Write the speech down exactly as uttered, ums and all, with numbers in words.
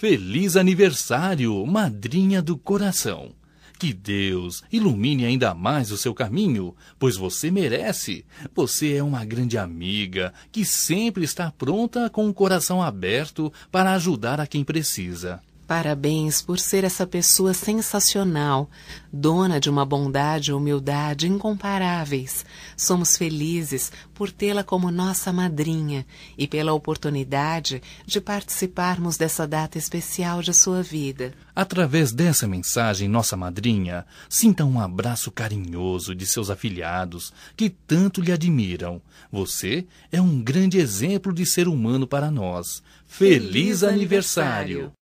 Feliz aniversário, madrinha do coração! Que Deus ilumine ainda mais o seu caminho, pois você merece. Você é uma grande amiga que sempre está pronta com o coração aberto para ajudar a quem precisa. Parabéns por ser essa pessoa sensacional, dona de uma bondade e humildade incomparáveis. Somos felizes por tê-la como nossa madrinha e pela oportunidade de participarmos dessa data especial de sua vida. Através dessa mensagem, nossa madrinha, sinta um abraço carinhoso de seus afilhados que tanto lhe admiram. Você é um grande exemplo de ser humano para nós. Feliz, Feliz aniversário!